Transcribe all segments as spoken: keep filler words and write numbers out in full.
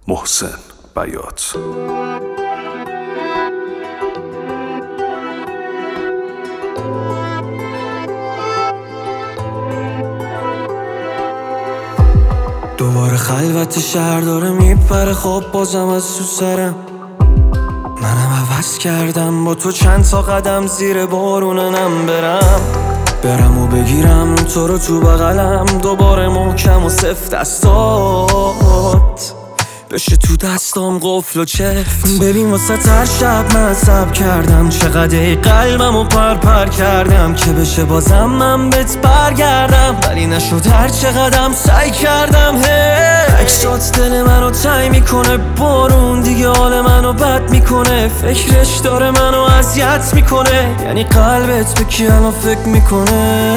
محسن بیات. دوباره خلوت شهر داره میپره، خب بازم از تو سرم. منم عوض کردم با تو چند تا قدم زیر باروننم برم برم و بگیرم تو رو تو بغلم، دوباره محکم و سفت دستات بشه تو دستام قفل و چفت. ببین واسه هر شب من صبر کردم، چقدر ای قلبم و پر پر کردم که بشه بازم من بهت برگردم، ولی نشد هر چقدرم سعی کردم. هی عکسات دل منو تنگ میکنه، بارون دیگه حال منو بد میکنه، فکرش داره منو اذیت میکنه، یعنی قلبت به کی الان فکر میکنه؟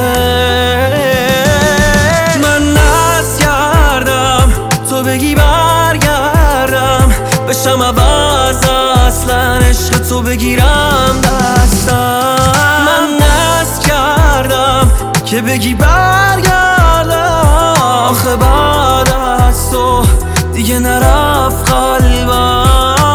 من ناز کردم تو بگی برگردم، بشم عوض اصلا عشق تو بگیرم دستم. من ناز کردم که بگی برگردم، آخه بعد از تو دیگه نرفت قلبم.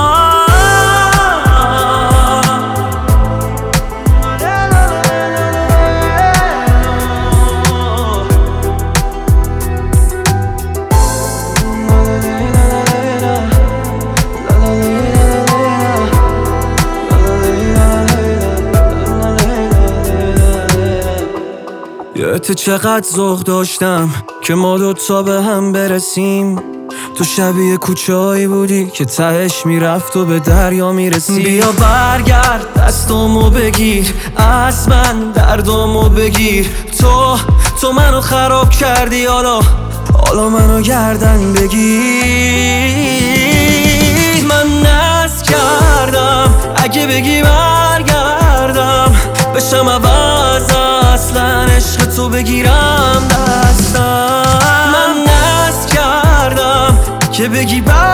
یادت چقدر ذوق داشتم که ما دوتا به هم برسیم، تو شبیه کوچه‌ای بودی که تهش میرفت و به دریا میرسی. بیا برگرد دستامو بگیر، از من دردامو بگیر، تو تو منو خراب کردی، حالا حالا منو گردن بگیر. من ناز کردم اگه بگی برگردم، بشم عوض اصلا عشق تو بگیرم دستم. من ناز کردم که بگی برگردم،